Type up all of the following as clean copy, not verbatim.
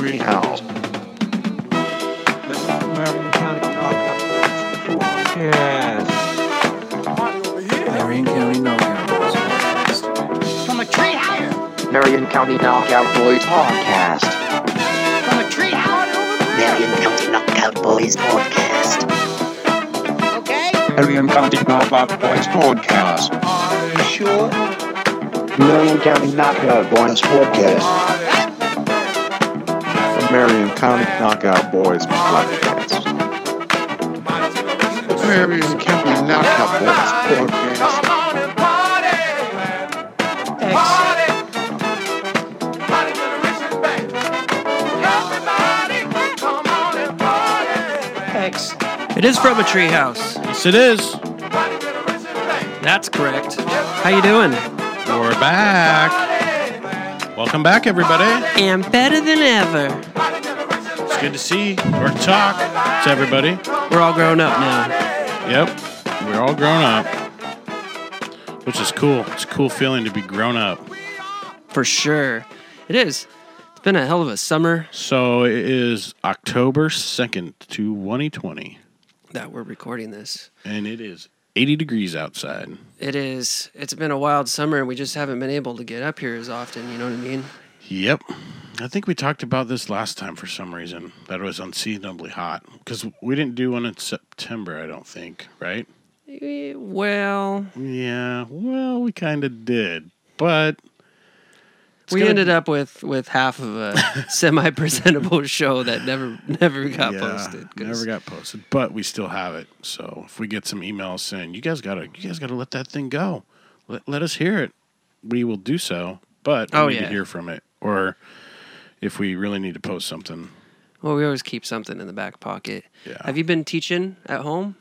Treehouse. Marion County Podcast. Marion County Knockout Boys Podcast. From a treehouse. Marion County Knockout Boys Podcast. From a treehouse. Marion County Knockout Boys Podcast. Okay. Marion County Knockout Boys Podcast. Are you sure? Marion County Knockout Boys Podcast. Marion County Knockout Boys Podcast. Marion County Knockout Boys Podcast. X. It is from a treehouse. Yes, it is. That's correct. How you doing? We're back. Welcome back, everybody. And better than ever. It's good to see or talk to everybody. We're all grown up now. Yep, we're all grown up, which is cool. It's a cool feeling to be grown up. For sure. It is. It's been a hell of a summer So it is October 2nd, 2020, that we're recording this. and it is 80 degrees outside. It is. It's been a wild summer, and we just haven't been able to get up here as often, you know what I mean? Yep. I think we talked about this last time for some reason, that it was unseasonably hot. Because we didn't do one in September, I don't think, right? Well, Yeah, well, we kind of did. But we gonna ended up with half of a semi-presentable show that never got posted. 'Cause never got posted, but we still have it. So if we get some emails saying you guys gotta let that thing go, let us hear it, we will do so. But we need to hear from it, or if we really need to post something. Well, we always keep something in the back pocket. Yeah. Have you been teaching at home?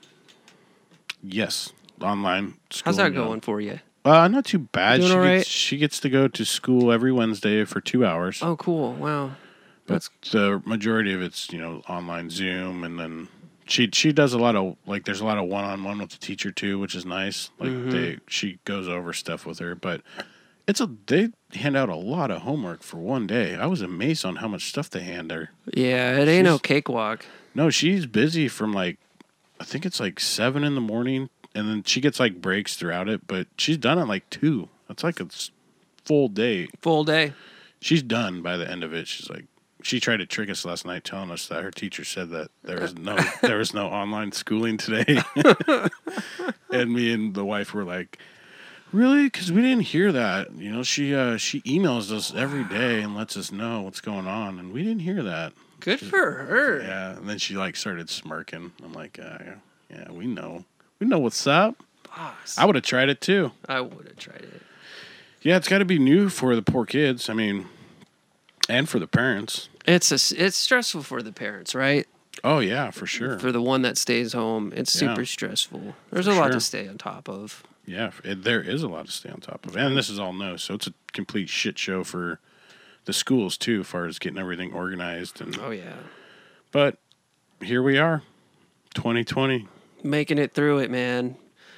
Yes, online school. How's that going for you? Not too bad. Doing all right? She gets to go to school every Wednesday for 2 hours. Oh, cool! Wow, But the majority of it's, online Zoom, and then she does a lot of, there's a lot of one-on-one with the teacher too, which is nice. She goes over stuff with her, but they hand out a lot of homework for one day. I was amazed on how much stuff they hand her. yeah, it ain't no cakewalk. No, she's busy from I think it's 7 in the morning, and then she gets breaks throughout it, but she's done at 2. That's a full day. Full day. She's done by the end of it. She tried to trick us last night, telling us that her teacher said that there was no online schooling today. And me and the wife were like, really? Because we didn't hear that. She emails us every day and lets us know what's going on, and we didn't hear that. Good for her. Yeah, and then she started smirking. I'm like, yeah, we know what's up. Boss. I would have tried it too. I would have tried it. Yeah, it's got to be new for the poor kids. I mean, and for the parents. It's stressful for the parents, right? Oh yeah, for sure. For the one that stays home, it's super stressful. There's a lot to stay on top of. Yeah, there is a lot to stay on top of, and this is all new, so it's a complete shit show for the schools too, as far as getting everything organized. And oh yeah, but here we are, 2020, making it through it, man.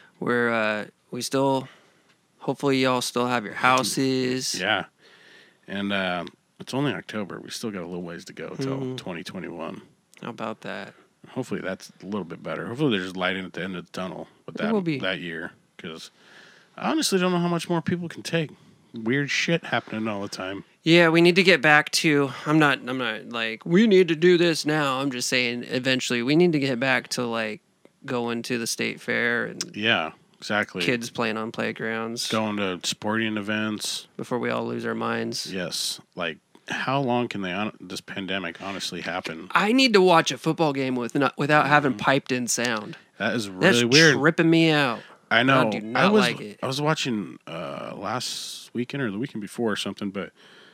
We still, hopefully, y'all still have your houses. Yeah, and it's only October. We still got a little ways to go till 2021. How about that? Hopefully that's a little bit better. Hopefully there's lighting at the end of the tunnel with that year, because I honestly don't know how much more people can take. Weird shit happening all the time. Yeah, we need to get back to. I'm not we need to do this now. I'm just saying eventually we need to get back to going to the state fair and yeah, exactly. Kids playing on playgrounds, going to sporting events before we all lose our minds. Yes, how long can this pandemic honestly happen? I need to watch a football game without having piped in sound. That is really That's weird. Tripping me out. I know. I do not like it. I was watching last weekend or the weekend before or something, but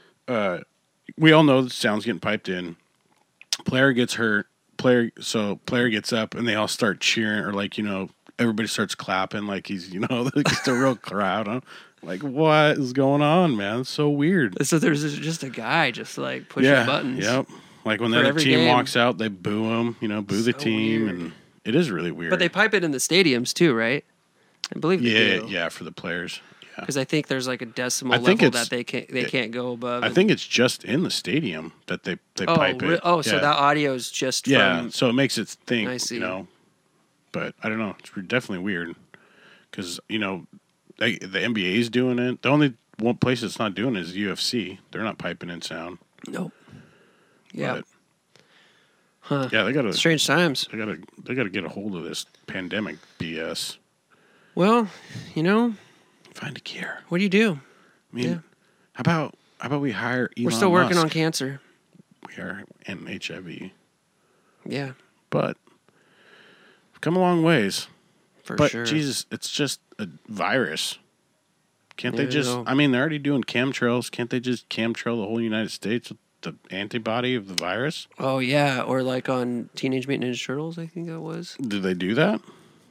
we all know the sound's getting piped in. Player gets hurt. Player gets up and they all start cheering, or everybody starts clapping like he's just a real crowd. Huh? What is going on, man? It's so weird. So there's just a guy just pushing buttons. Yep. When the other team walks out, they boo him. Boo the team, weird. And it is really weird. But they pipe it in the stadiums too, right? I believe they do. Yeah, for the players. Because I think there's like a decimal I think level it's- that they can't go above. I think it's just in the stadium that they pipe it. So that audio is just yeah, from. so it makes it think, I see. you know. But I don't know. It's definitely weird because, you know, the NBA is doing it. The only one place that's not doing it is UFC. They're not piping in sound. Nope. Yeah. But, Huh. yeah, they gotta Strange times. they gotta get a hold of this pandemic BS. Well, you know, Find a cure. what do you do? I mean, Yeah. how about we hire Elon We're still working Musk? on cancer. We are in HIV, Yeah, but we've come a long ways. for But sure. Jesus, it's just a virus. Can't they Yeah, just? no. I mean, they're already doing chemtrails. Can't they just chemtrail the whole United States with the antibody of the virus? Oh yeah, or like on Teenage Mutant Ninja Turtles, I think that was. Did they do that?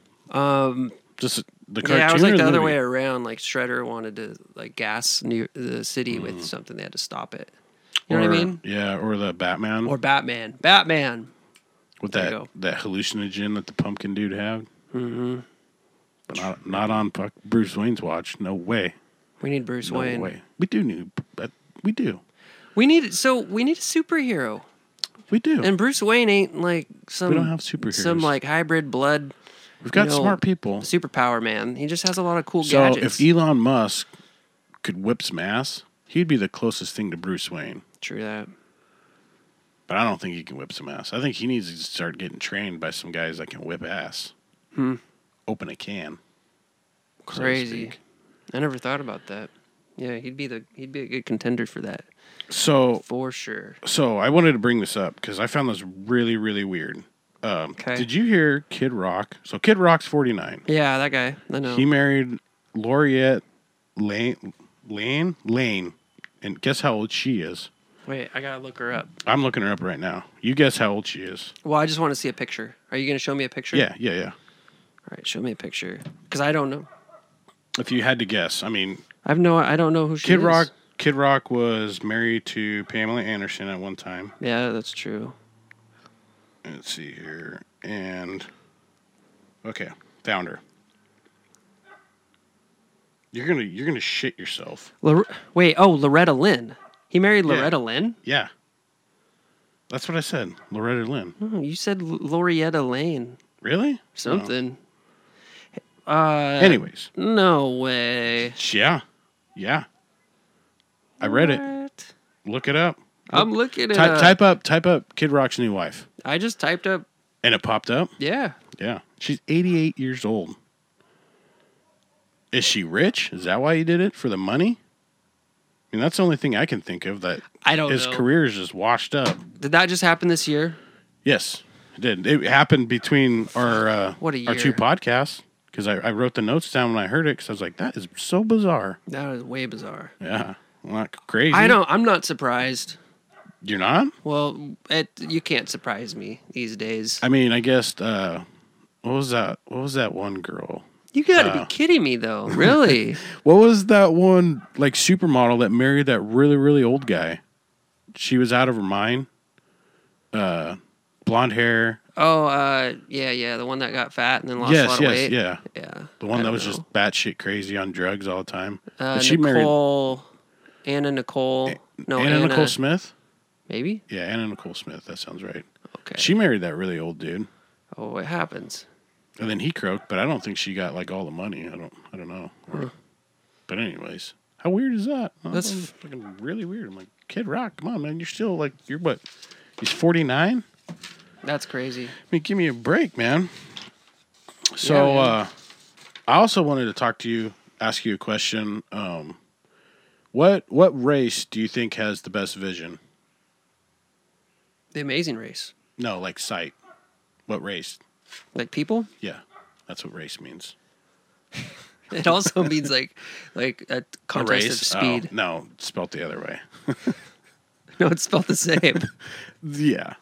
Just the cartoon. Yeah, it was like or the other movie? way around. Like Shredder wanted to like gas the city with something, they had to stop it. You know what I Or- mean? Yeah, or the Batman Or Batman. Batman. with there you that go. that hallucinogen that the pumpkin dude had. Mm-hmm. But not on Bruce Wayne's watch. No way. We need Bruce No Wayne. way. We do need. We do. We need a superhero. We do. And Bruce Wayne ain't like some. We don't have superheroes. Some like hybrid blood We've got you know, smart people. superpower man. He just has a lot of cool So gadgets. if Elon Musk could whip some ass, he'd be the closest thing to Bruce Wayne. True that. But I don't think he can whip some ass. I think he needs to start getting trained by some guys that can whip ass. Open a can. so to Crazy. speak. I never thought about that. Yeah, he'd be a good contender for that So for sure. I wanted to bring this up because I found this really, really weird. Okay. Did you hear Kid Rock? So Kid Rock's 49. Yeah, that guy. I know. He married Laureate Lane, and guess how old she is? Wait, I gotta look her up. I'm looking her up right now. You guess how old she is? Well, I just want to see a picture. Are you gonna show me a picture? Yeah. All right, show me a picture. Because I don't know. If you had to guess, I mean, I don't know who she is. Kid Rock was married to Pamela Anderson at one time. Yeah, that's true. Let's see here. And okay, found her. You're gonna shit yourself. Loretta Lynn. He married Yeah. Loretta Lynn? Yeah. That's what I said. Loretta Lynn. Oh, you said Loretta Lane. Really? Something. Anyways. No way. Yeah. Yeah. I read it. What? Look it up. I'm looking at it. Type up Kid Rock's new wife. I just typed up. And it popped up? Yeah. Yeah. She's 88 years old. Is she rich? Is that why he did it? For the money? I mean, that's the only thing I can think of that I don't his know. career is just washed up. Did that just happen this year? Yes, it did. It happened between our What a our two year. podcasts because I wrote the notes down when I heard it because I was like, that is so bizarre. That is way bizarre. Yeah. Not crazy. I'm not surprised. You're not? Well, you can't surprise me these days. I mean, I guess, what was that? What was that one girl? You gotta be kidding me, though. Really? What was that one, like, supermodel that married that really, really old guy? She was out of her mind. Blonde hair. Oh, yeah. The one that got fat and then lost a lot of weight. Yeah. Yeah. The one I that don't was know. just batshit crazy on drugs all the time. But she married Anna Nicole. No, Anna Nicole Smith? Maybe? Yeah, Anna Nicole Smith. That sounds right. Okay. She married that really old dude. Oh, it happens. And then he croaked, but I don't think she got like all the money. I don't know. But anyways, how weird is that? That's fucking really weird. I'm like, Kid Rock, come on, man. You're still like, you're what? He's 49? That's crazy. I mean, give me a break, man. So, Yeah, I also wanted to ask you a question. What race do you think has the best vision? The Amazing Race. No, like sight. What race? Like people? Yeah, that's what race means. It also means like a contest of speed. Oh, no, it's spelled the other way. No, it's spelled the same. Yeah.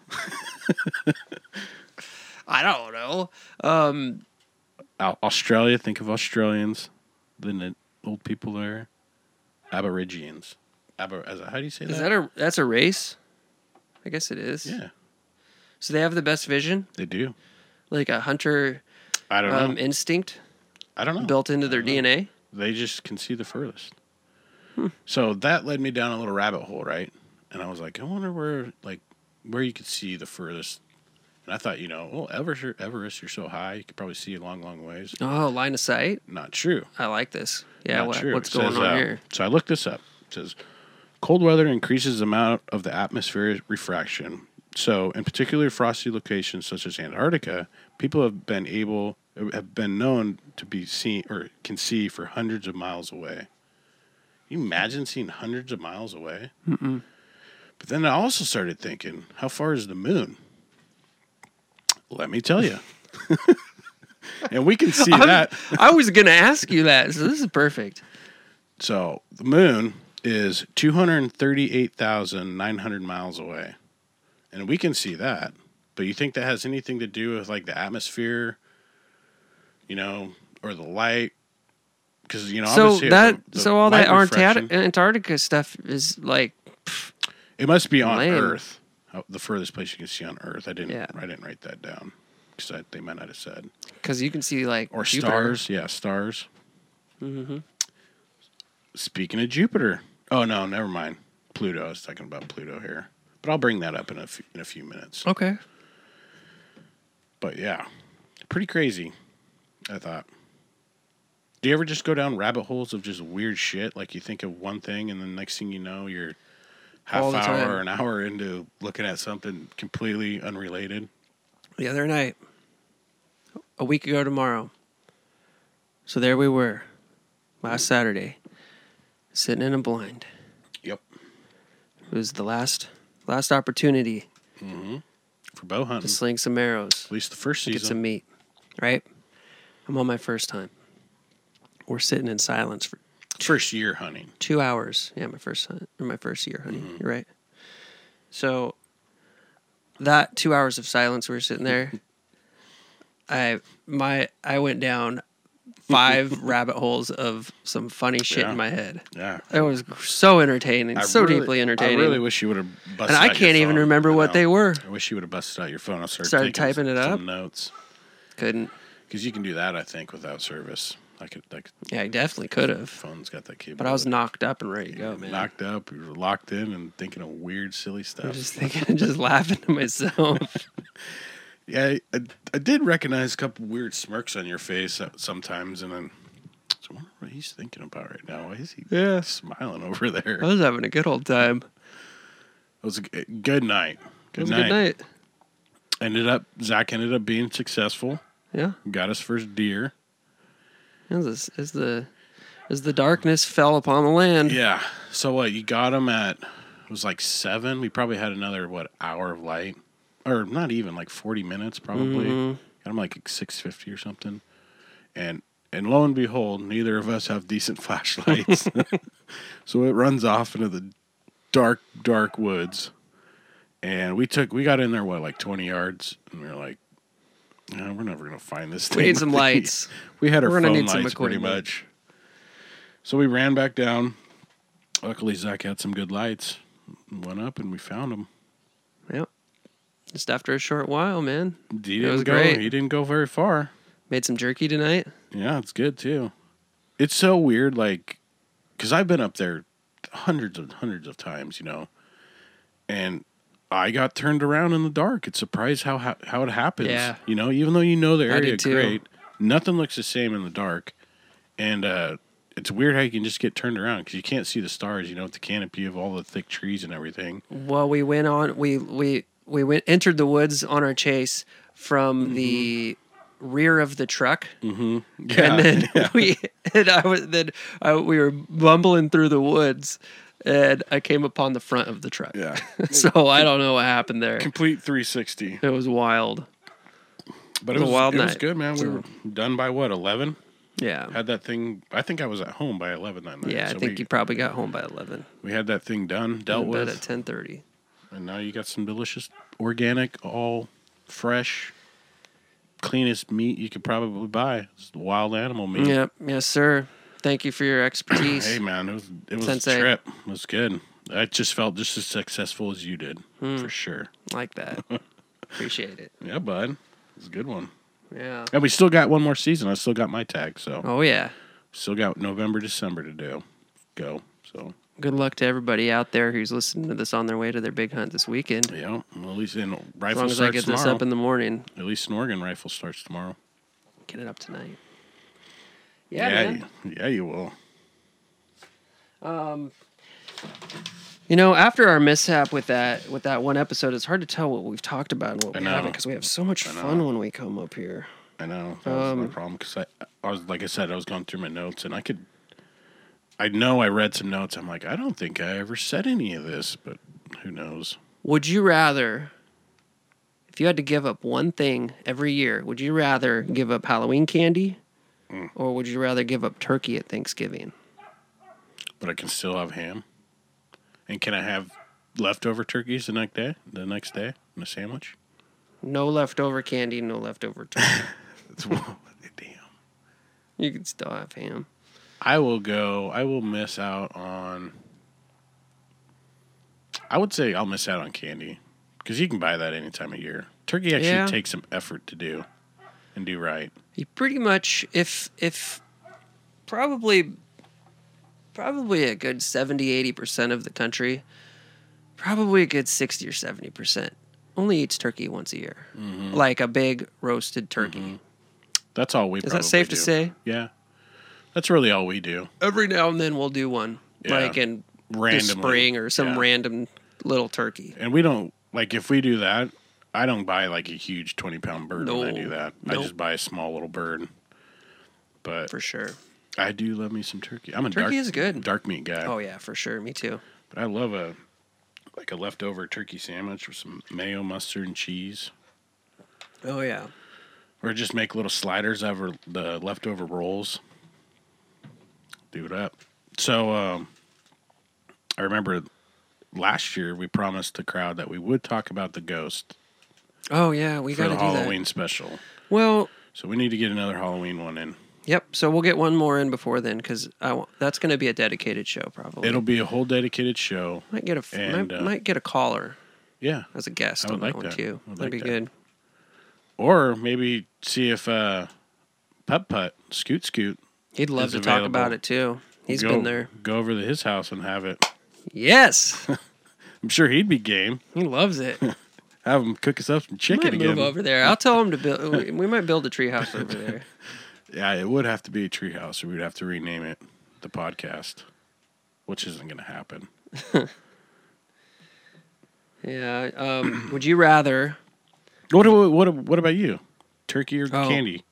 I don't know. Australia, think of Australians. Then the old people there. Aborigines. How do you say that? That's a race? I guess it is. Yeah, So they have the best vision? they do. Like a hunter I don't know. instinct I don't know. built into their DNA? They just can see the furthest. So that led me down a little rabbit hole, right? And I was like, I wonder where you could see the furthest. And I thought, Everest, you're so high, you could probably see a long, long ways. Oh, line of sight. Not true. I like this. Yeah, Not true. what's It says, going on here? So I looked this up. It says, cold weather increases the amount of the atmospheric refraction. So, in particular frosty locations such as Antarctica, people have been known to be seen or can see for hundreds of miles away. Can you imagine seeing hundreds of miles away? Mm-mm. But then I also started thinking, how far is the moon? Let me tell you. And we can see that. I was going to ask you that, so this is perfect. So the moon is 238,900 miles away. And we can see that. But you think that has anything to do with like the atmosphere, or the light? Because, obviously all light that refraction- Antarctica stuff is like, it must be on lame. Earth. The furthest place you can see on Earth. I didn't write that down because they might not have said. because you can see like Or Jupiter. stars. Yeah, stars. Mm-hmm. Speaking of Jupiter. Oh, no, never mind. Pluto. I was talking about Pluto here. But I'll bring that up in a few minutes. Okay. But yeah, pretty crazy, I thought. Do you ever just go down rabbit holes of just weird shit? Like you think of one thing and then next thing you know, you're All half the time. hour or an hour into looking at something completely unrelated? The other night, a week ago tomorrow. So there we were, last Saturday, sitting in a blind. Yep. It was the last opportunity For bow to hunting. sling some arrows, At least the first get some season. meat. Right? I'm on my first time. We're sitting in silence for First year hunting. 2 hours. Yeah, my first year hunting. You're right. So that 2 hours of silence, we were sitting there. I went down 5 rabbit holes of some funny shit Yeah. in my head. Yeah. It was so entertaining, deeply entertaining. I really wish you would have busted and I out your can't even phone. remember I what know. they were. I wish you would have busted out your phone. I Started taking typing it some up. notes. Couldn't. Because you can do that, I think, without service. Yeah, I definitely could have. Phone's got that capability. But I was knocked up and ready to go, man. Knocked up, you were locked in and thinking of weird, silly I'm stuff. just thinking, just laughing to myself. Yeah, I did recognize a couple weird smirks on your face sometimes, and then I wonder what he's thinking about right now. Why is he smiling over there? I was having a good old time. It was a good night. It was a good night. Zach ended up being successful. Yeah. Got his first deer. As the darkness fell upon the land. Yeah. So what? You got him at, it was like 7. We probably had another, hour of light? Or not even, like 40 minutes probably. Got him like 6:50 or something. And lo and behold, neither of us have decent flashlights. So it runs off into the dark, dark woods. And we got in there, like 20 yards? And we were like, no, we're never going to find this thing. We need some lights. We had our We're gonna phone need some lights pretty equipment. much. So we ran back down. Luckily, Zach had some good lights. Went up and we found him. Yep. Just after a short while, man. He was didn't go. great. He didn't go very far. Made some jerky tonight. Yeah, it's good too. It's so weird, because I've been up there hundreds of times, and I got turned around in the dark. It's surprised how it happens. Yeah. Even though you know the I area did too. great, nothing looks the same in the dark, and it's weird how you can just get turned around because you can't see the stars. With the canopy of all the thick trees and everything. Well, we went on. We entered the woods on our chase from the rear of the truck, Yeah, and then yeah. we were bumbling through the woods, and I came upon the front of the truck. Yeah. So I don't know what happened there. Complete 360. It was wild. But It was a wild it was night. good, man. We were done by 11? Yeah. Had that thing. I think I was at home by 11 that night. Yeah, I So think you probably got home by 11. we had that thing done, dealt Went to with, bed at 10:30. and now you got some delicious, organic, all fresh, cleanest meat you could probably buy. It's wild animal meat. Yep. Yes, sir. Thank you for your expertise. Hey, man, it was Sensei. a trip. It was good. I just felt just as successful as you did, for sure. Like that. Appreciate it. Yeah, bud. It was a good one. Yeah. And we still got one more season. I still got my tag, so Oh yeah. Still got November, December to go. So Good luck to everybody out there who's listening to this on their way to their big hunt this weekend. yeah, well, at least in As rifle long as I starts get tomorrow. this up in the morning, At least an Oregon rifle starts tomorrow. get it up tonight. Yeah, man. Yeah, you will. After our mishap with that one episode, it's hard to tell what we've talked about and what we know. haven't because we have so much fun when we come up here. I know that was my problem because I was like I said, I was going through my notes and I know I read some notes. I'm like, I don't think I ever said any of this, but who knows? Would you rather, if you had to give up one thing every year, would you rather give up Halloween candy or would you rather give up turkey at Thanksgiving? But I can still have ham. And can I have leftover turkeys the next day in a sandwich? No leftover candy, no leftover turkey. Damn. You can still have ham. I will miss out on. I would say I'll miss out on candy because you can buy that any time of year. Turkey actually takes some effort to do and do right. You pretty much, if probably a good 70-80% of the country, probably a good 60 or 70%, only eats turkey once a year. Mm-hmm. Like a big roasted turkey. Mm-hmm. That's all we Is probably that safe to do. say? Yeah. That's really all we do. Every now and then we'll do one. Yeah. Like in the Randomly. spring or some Yeah. random little turkey. And we don't, like, if we do that, I don't buy, like, a huge 20-pound bird when I No. do that. I Nope. just buy a small little bird. But For sure. I do love me some turkey. I'm a Turkey is good. dark meat guy. Oh, yeah, for sure. Me too. But I love a leftover turkey sandwich with some mayo, mustard, and cheese. Oh, yeah. Or just make little sliders out of the leftover rolls. Do it up. So I remember last year we promised the crowd that we would talk about the ghost Oh, yeah, we for got to the do Halloween that. special. Well, So we need to get another Halloween one in. yep. So we'll get one more in before then because that's going to be a dedicated show probably. It'll be a whole dedicated show. Might get might get a caller Yeah. as a guest I would on that like one that. too. I would That'd like be that. good. Or maybe see if Putt Scoot He'd love is to talk about available. it too. He's go, been there. Go over to his house and have it. Yes, I'm sure he'd be game. he loves it. Have him cook us up some We chicken might again. move over there. I'll tell him to build. We might build a treehouse over there. Yeah, it would have to be a treehouse, or we'd have to rename it the podcast, which isn't going to happen. Yeah. Would you rather? What about you? Turkey or candy?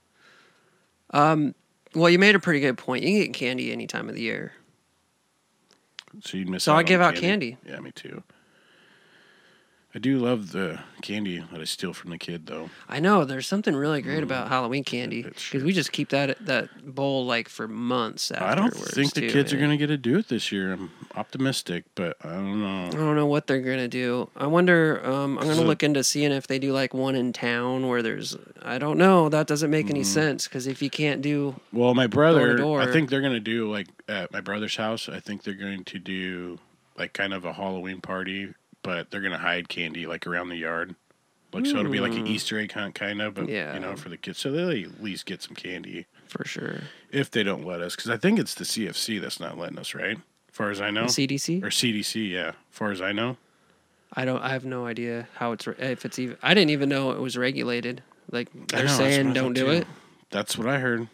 Well, you made a pretty good point. You can get candy any time of the year. So you'd miss So out I on give out candy. Yeah, me too. I do love the candy that I steal from the kid, though. I know there's something really great about Halloween candy It's because we just keep that bowl like for months. I don't Afterwards, think the too, kids are man. going to get to do it this year. I'm optimistic, but I don't know. I don't know what they're gonna do. I wonder. I'm gonna So- look into seeing if they do like one in town where there's. I don't know. That doesn't make any sense because if you can't do, Well, my brother, door. I think they're going to do, like, at my brother's house, I think they're going to do, like, kind of a Halloween party, but they're going to hide candy, like, around the yard. Like, so it'll be like an Easter egg hunt, kind of, but, Yeah. you know, for the kids. So they'll at least get some candy for sure, if they don't let us. Because I think it's the CFC that's not letting us, right? As far as I know. CDC. Or CDC, yeah. As far as I know. I have no idea how if it's even. I didn't even know it was regulated. Like I they're know, that's saying, what I don't thought, do too. it. That's what I heard.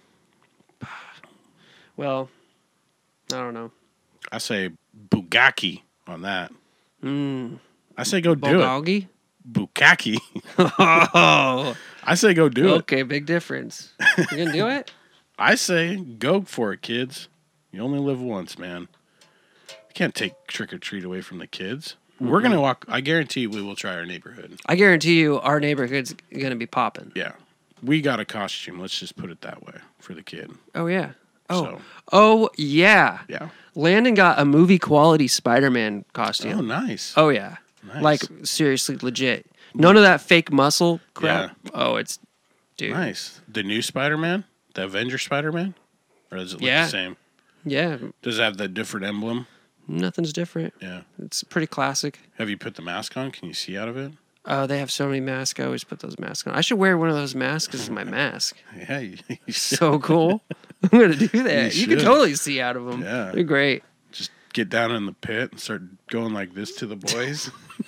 Well, I don't know. I say Bugaki on that. Mm, I say go do it. Bulgogi? Bukaki. Oh, I say go do it. okay, big difference. You gonna do it? I say go for it, kids. You only live once, man. You can't take trick or treat away from the kids. We're gonna walk. I guarantee we will try our neighborhood. I guarantee you, our neighborhood's gonna be popping. Yeah, we got a costume. Let's just put it that way for the kid. Oh yeah. Oh. So, Oh yeah. yeah. Landon got a movie quality Spider-Man costume. Oh, nice. Oh yeah. Nice. Like seriously legit. None of that fake muscle crap. Yeah. Oh, it's dude. Nice. The new Spider-Man, the Avenger Spider-Man, or does it look Yeah. the same? Yeah. Does it have the different emblem? Nothing's different. Yeah. It's pretty classic. Have you put the mask on? Can you see out of it? They have so many masks. I always put those masks on. I should wear one of those masks as my mask. Yeah. So cool. I'm gonna do that. You can should. totally see out of them. Yeah. They're great. Just get down in the pit and start going like this to the boys.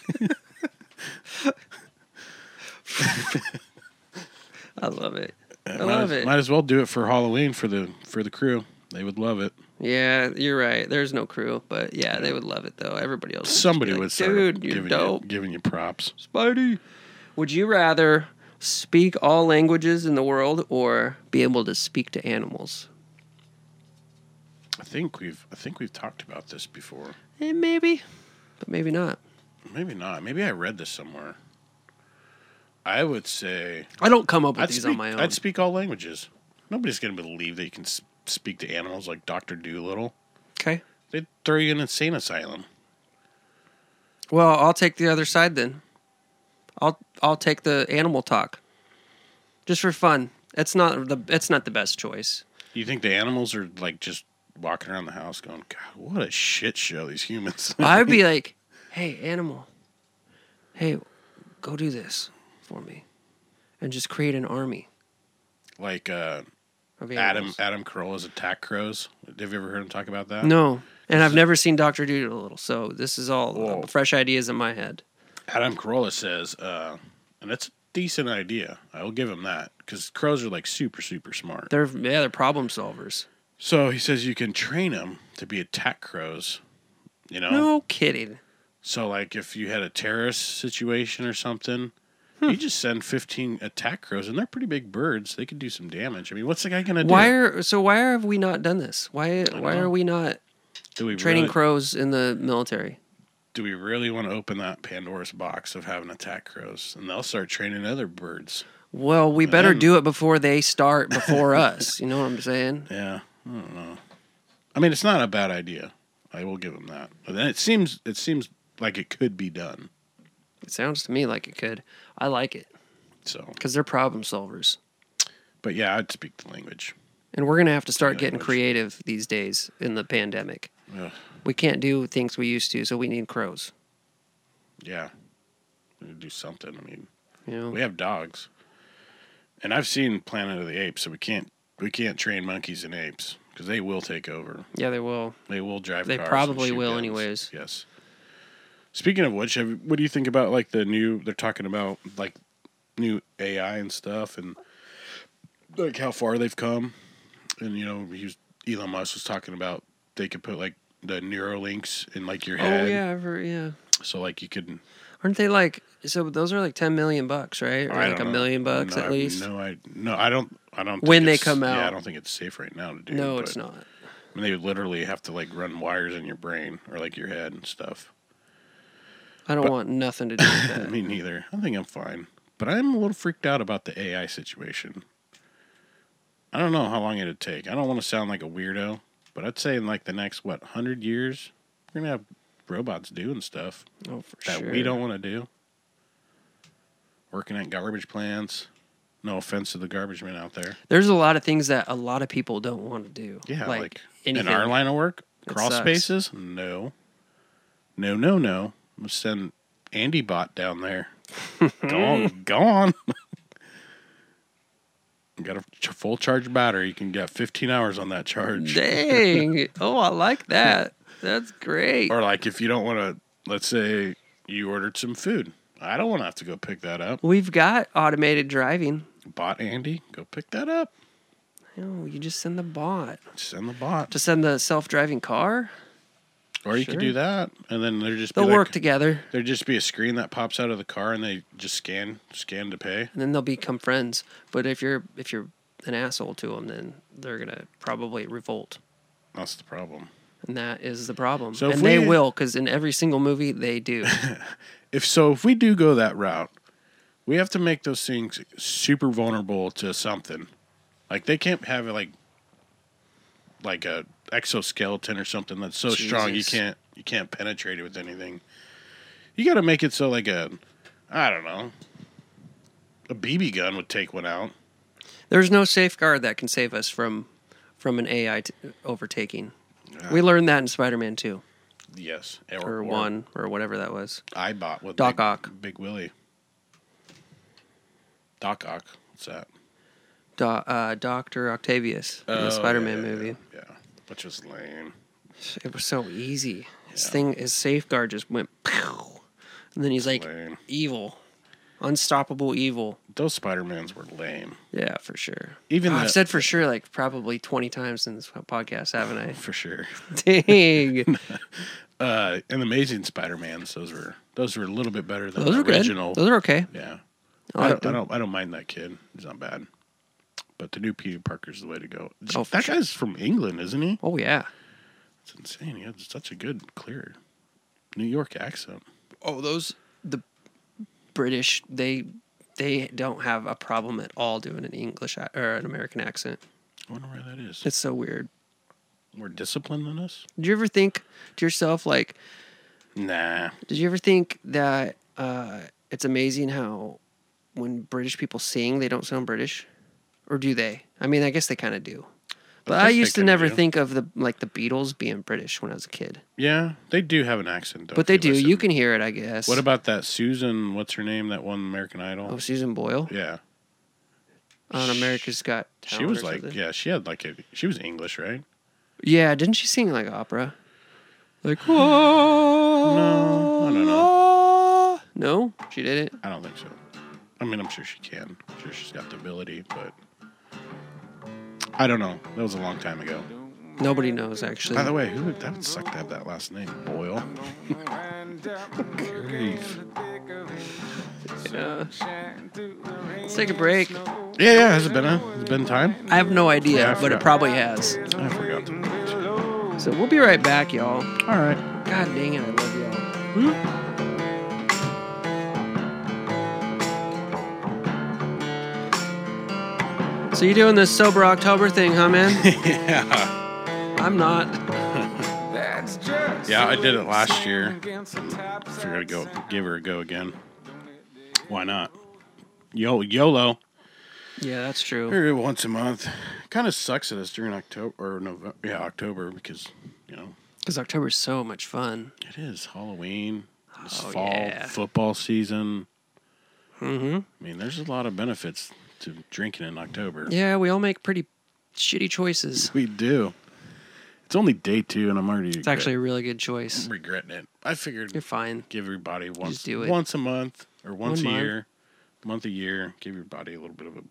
I love it. I might love as, it. Might as well do it for Halloween for the crew. They would love it. Yeah, you're right. There's no crew, but yeah, they would love it though. Everybody else. Somebody be would like, start dude, you're dope. giving you props. Spidey. Would you rather speak all languages in the world or be able to speak to animals? I think we've talked about this before. Maybe, but maybe not. Maybe not. Maybe I read this somewhere. I would say I don't come up with these on my own. I'd speak all languages. Nobody's going to believe that you can speak to animals like Dr. Doolittle. Okay. They'd throw you in an insane asylum. Well, I'll take the other side then. I'll take the animal talk. Just for fun. It's not the best choice. You think the animals are like just walking around the house going, God, what a shit show these humans. I'd be like, hey, animal. Hey, go do this for me. And just create an army Like of Adam animals. Carolla's attack crows. Have you ever heard him talk about that? No. And I've never seen Dr. Doolittle, so this is all Whoa. fresh ideas in my head. Adam Carolla says, and that's a decent idea. I will give him that because crows are like super, super smart. They're problem solvers. So he says you can train them to be attack crows, you know? No kidding. So like if you had a terrorist situation or something, you just send 15 attack crows, and they're pretty big birds. They could do some damage. I mean, what's the guy going to do? Why have we not done this? Why are we not Do we training really, crows in the military? do we really want to open that Pandora's box of having attack crows? And they'll start training other birds. Well, we better then- do it before they start before us. You know what I'm saying? Yeah, I don't know. I mean, it's not a bad idea. I will give him that. But then it seems like it could be done. It sounds to me like it could. I like it So, because they're problem solvers. but yeah, I'd speak the language. And we're going to have to start Yeah, getting language. creative these days in the pandemic. Ugh, We can't do things we used to, so we need crows. yeah, we need to do something. I mean, You know? we have dogs, and I've seen Planet of the Apes, so we can't train monkeys and apes because they will take over. Yeah, they will. They will drive. They cars probably and shoot will guns. anyways. Yes. Speaking of which, what do you think about like the new? They're talking about like new AI and stuff, and like how far they've come. And you know, Elon Musk was talking about they could put like the Neuralinks in like your head. Oh yeah, yeah. So like you could. Aren't they like? So those are like $10 million, right? Or I like don't $1 know. million No, at least. I don't. Think When they it's- come Yeah, I out. don't think it's safe right now to do. No, but, it's not. I mean, they would literally have to like run wires in your brain or like your head and stuff. I don't want nothing to do with that. Me neither. I think I'm fine. But I'm a little freaked out about the AI situation. I don't know how long it'd take. I don't want to sound like a weirdo, but I'd say in like the next, 100 years, we're going to have robots doing stuff Oh, for that sure. we don't want to do. Working at garbage plants. No offense to the garbage men out there. There's a lot of things that a lot of people don't want to do. Yeah, like anything. in our line of work, It crawl sucks. spaces? No. No. I'm going to send Andy Bot down there. Go on. Got a full charge battery. You can get 15 hours on that charge. Dang. Oh, I like that. That's great. Or like if you don't want to, let's say you ordered some food. I don't want to have to go pick that up. We've got automated driving. Bot Andy, go pick that up. No, you just send the bot. Send the bot. To send the self-driving car? Or you could Sure. do that. And then there'd just be They'll like, work together, there'd just be a screen that pops out of the car and they just scan to pay. and then they'll become friends. But if you're an asshole to them, then they're going to probably revolt. That's the problem. And that is the problem. So if and they we- will, because in every single movie, they do. If we do go that route, we have to make those things super vulnerable to something. Like they can't have it like a exoskeleton or something that's so strong Jesus. you can't penetrate it with anything. You got to make it so like I don't know, a BB gun would take one out. There's no safeguard that can save us from an AI overtaking. We learned that in Spider-Man 2, Yes, or 1, or whatever that was. I bought with Doc Ock. Big Willie. Doc Ock, what's that? Dr. Octavius in the Spider-Man movie. Yeah, which was lame. It was so easy. Yeah. His safeguard just went pow, and then he's like Lame. evil, unstoppable evil. Those Spider-Mans were lame. Yeah, for sure. Even I've the- said for sure like probably 20 times in this podcast, haven't I? For sure. Dang, And the Amazing Spider-Mans, those were a little bit better than those the are good. original. Those are okay. Yeah. I like them. I don't mind that kid. He's not bad. But the new Peter Parker's the way to go. Oh, for that sure. guy's from England, isn't he? Oh yeah. It's insane. He has such a good, clear New York accent. Oh, the British they don't have a problem at all doing an English or an American accent. I wonder why that is. It's so weird. More disciplined than us? Did you ever think to yourself like? Nah. Did you ever think that it's amazing how when British people sing, they don't sound British, or do they? I mean, I guess they kind of do. But I guess they used to kinda never do. think of the Beatles being British when I was a kid. Yeah, they do have an accent, though. But if they do. listen. You can hear it, I guess. What about that Susan, what's her name, that one American Idol? Oh, Susan Boyle Yeah. on America's Got Talent. She was or like, something. yeah, she had like she was English, right? Yeah, didn't she sing like opera? Like, whoa. No, I don't know. No, she didn't. I don't think so. I mean, I'm sure she can. I'm sure she's got the ability, but I don't know. That was a long time ago. Nobody knows actually. By the way, that would suck to have that last name, Boyle. Grief. Yeah. Let's take a break. Yeah. Has it been time? I have no idea, Yeah, I but it forgot. probably has. I forgot to mention. So we'll be right back, y'all. All right. God dang it, I love y'all. So you doing this sober October thing, huh, man? Yeah. I'm not. Yeah, I did it last year. Figured I'd give her a go again. Why not? YOLO. Yeah, that's true. Every once a month. Kind of sucks at us during October or November. Yeah, October because Because October's so much fun. it is Halloween. It's Oh, fall yeah. football season. Mm-hmm. I mean, there's a lot of benefits to drinking in October. Yeah, we all make pretty shitty choices. We do. It's only day 2, and I'm already. It's actually a really good choice. I'm regretting it. I figured You're fine. give everybody once do it. once a month or once One a month. year, month a year. Give your body a little bit of a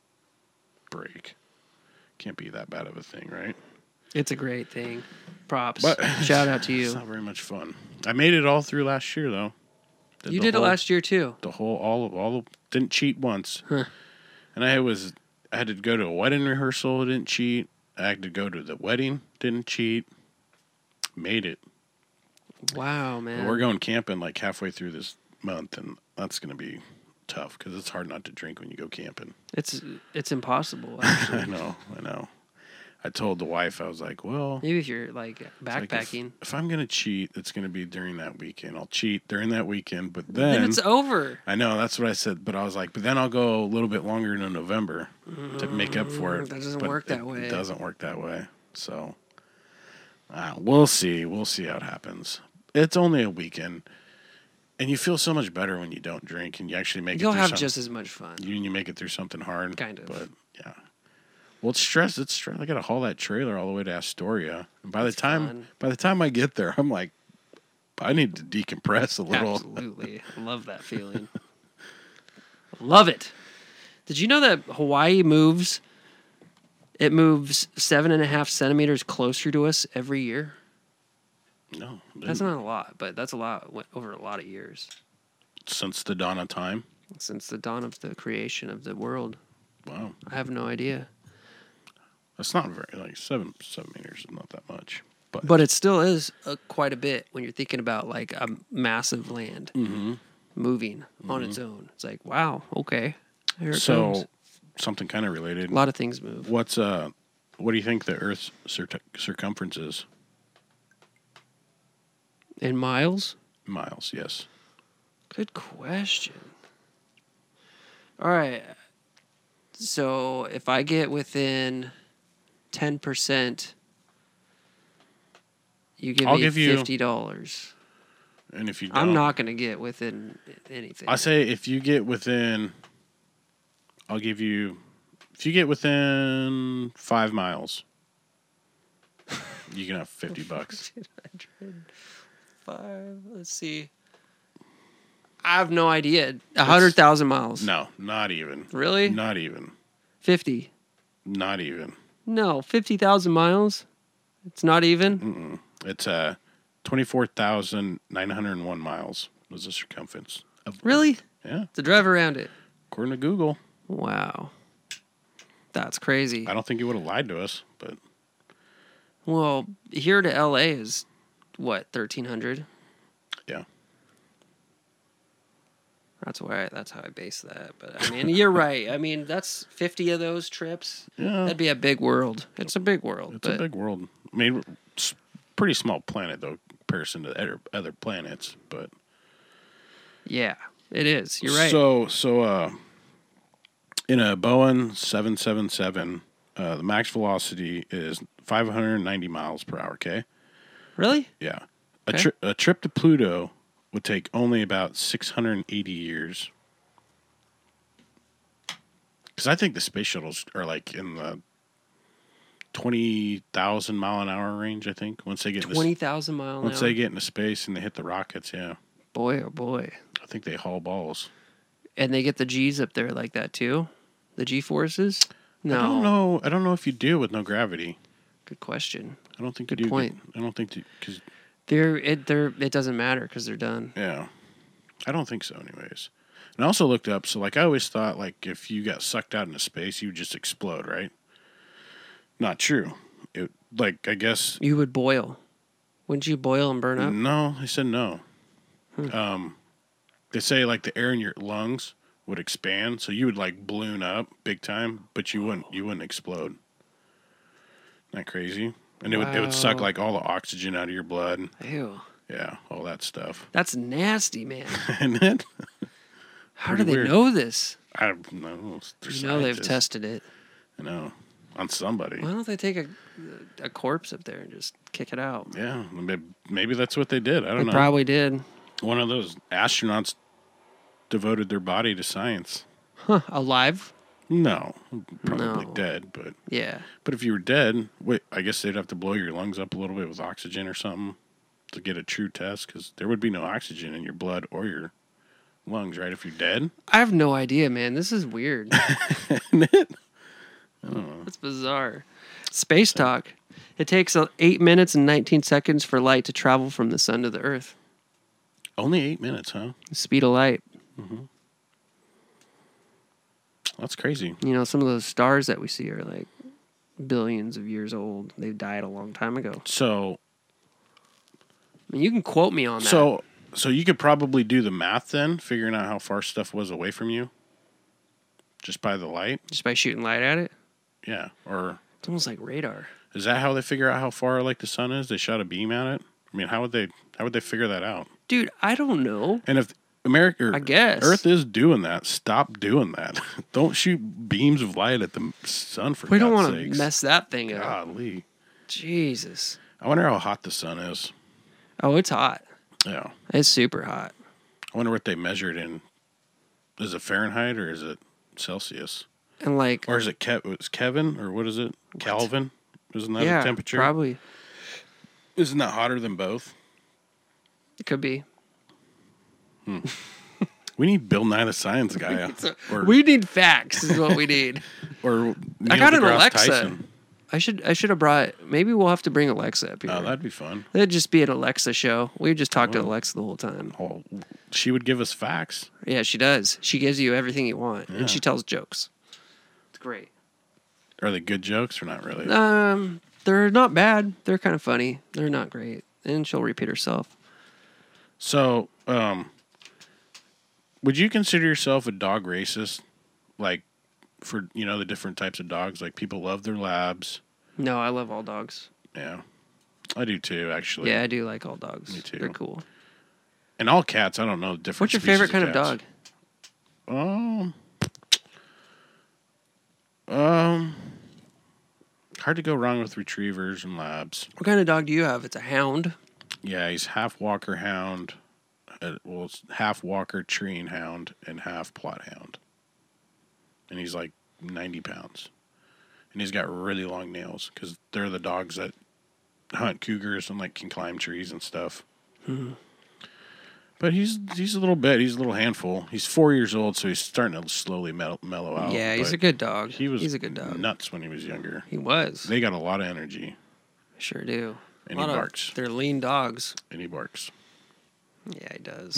break. Can't be that bad of a thing, right? It's a great thing. Props. But Shout out to It's you. not very much fun. I made it all through last year though. You did it last year too. The whole all didn't cheat once. Huh. And I had to go to a wedding rehearsal, didn't cheat. I had to go to the wedding, didn't cheat. Made it. Wow, man. We're going camping like halfway through this month, and that's going to be tough because it's hard not to drink when you go camping. It's impossible. Actually. I know. I told the wife, I was like, well, Maybe if you're like it's like backpacking. if I'm going to cheat, it's going to be during that weekend. I'll cheat during that weekend, but Then then it's over. I know that's what I said, but I was like, but then I'll go a little bit longer into November to make up for it. That doesn't But work that way. It doesn't work that way. So we'll see. We'll see how it happens. It's only a weekend, and you feel so much better when you don't drink and you actually make You'll it through have something. just as much fun. You make it through something hard. Kind of. But yeah. Well, it's stress. It's stress. I got to haul that trailer all the way to Astoria, and by the time I get there, I'm like, I need to decompress a little. Absolutely. Love that feeling. Love it. Did you know that Hawaii moves? It moves 7.5 centimeters closer to us every year. No, That's not a lot, but that's a lot over a lot of years since the dawn of time. since the dawn of the creation of the world. Wow, I have no idea, that's not very like 7 meters is not that much, but it still is quite a bit when you're thinking about like a massive land moving on its own. It's like, wow, okay, here it comes. So something kind of related. A lot of things move. What do you think the Earth's circumference is? In miles? Miles, yes. Good question. All right. So if I get within 10%, I'll me give you- $50. And if you don't, I'm not going to get within anything. I say if you get within, I'll give you If you get within 5 miles, you can have $50. 5. Let's see. I have no idea. 100,000 miles. No, not even. Really? Not even. 50. Not even. No, 50,000 miles. It's not even. It's 24,901 miles was the circumference. Really? Yeah, To drive around it. according to Google. Wow. That's crazy. I don't think he would have lied to us, but Well, here to LA is what, 1,300? yeah. That's how I base that. But I mean, you're right. I mean, that's 50 of those trips. Yeah. That'd be a big world. It's a big world. It's a big world. I mean, it's pretty small planet, though, in comparison to other planets, but... Yeah, it is. You're right. So, in a Boeing 777, the max velocity is 590 miles per hour, okay? Really? Yeah. Okay. A trip to Pluto would take only about 680 years. Because I think the space shuttles are like in the 20,000 mile an hour range, I think. Once they get 20,000 mile an once hour. they get into space and they hit the rockets, yeah. Boy, oh boy. I think they haul balls. And they get the G's up there like that too? The G forces? No. I don't know if you do with no gravity. Good question. I don't think Good you do. point. I don't think because It doesn't matter because they're done. yeah, I don't think so. Anyways, and I also looked up. So like I always thought like if you got sucked out into space, you would just explode, right? Not true. It like I guess You would boil. Wouldn't you boil and burn up? no. I said no. They say like the air in your lungs would expand, so you would like balloon up big time, but you wouldn't explode. Isn't that crazy? And it would suck Wow. like all the oxygen out of your blood. Ew. Yeah, all that stuff. That's nasty, man. And then How do Pretty they weird. know this? I don't know. They're You know they've scientists. tested it. I know. On somebody. Why don't they take a corpse up there and just kick it out? Yeah, maybe that's what they did. I don't They know. probably did. One of those astronauts devoted their body to science. Huh. Alive? No, probably No. dead. But Yeah. if you were dead, wait, I guess they'd have to blow your lungs up a little bit with oxygen or something to get a true test, because there would be no oxygen in your blood or your lungs, right? If you're dead. I have no idea, man. This is weird. Isn't it? That's bizarre. Space talk. It takes 8 minutes and 19 seconds for light to travel from the sun to the Earth. Only 8 minutes, huh? The speed of light. That's crazy. You know, some of those stars that we see are like billions of years old. They died a long time ago. So I mean, you can quote me on that. So you could probably do the math then, figuring out how far stuff was away from you, just by the light. Just by shooting light at it? Yeah. Or It's almost like radar. is that how they figure out how far like the sun is? They shot a beam at it. I mean, how would they figure that out? Dude, I don't know. And if America, I guess. Earth is doing that, stop doing that. Don't shoot beams of light at the sun for We don't God's want to sakes. mess that thing up. Golly. Jesus. I wonder how hot the sun is. Oh, it's hot. Yeah. It's super hot. I wonder what they measured in. Is it Fahrenheit or is it Celsius? And like, Or is it it's Kevin or what is it? Kelvin? Isn't that yeah, a temperature? probably. Isn't that hotter than both? It could be. We need Bill Nye the Science Guy. Or, We need facts is what we need. or I Neil got an deGrasse Alexa. Tyson. I should have brought, maybe we'll have to bring Alexa up here. Oh, that'd be fun. It'd just be an Alexa show. We just talk to Alexa the whole time. Oh, she would give us facts. Yeah, she does. She gives you everything you want, and she tells jokes. It's great. Are they good jokes or not really? They're not bad. They're kind of funny. They're not great, and she'll repeat herself. So, would you consider yourself a dog racist? Like, for, the different types of dogs? Like, people love their labs. No, I love all dogs. Yeah. I do too, actually. Yeah, I do like all dogs. Me too. They're cool. And all cats, I don't know. Different What's your species favorite kind of cats. dog? Hard to go wrong with retrievers and labs. What kind of dog do you have? It's a hound. Yeah, he's half Walker Hound. It's half Walker Treeing Hound and half Plot Hound. And he's like 90 pounds. and he's got really long nails because they're the dogs that hunt cougars and like can climb trees and stuff. But he's a little bit. He's a little handful. He's 4 years old, so he's starting to slowly mellow out. Yeah, he's but a good dog. he's a good dog. nuts when he was younger. He was. They got a lot of energy, Sure do. and A he lot of- barks. They're lean dogs. And he barks. Yeah, he does.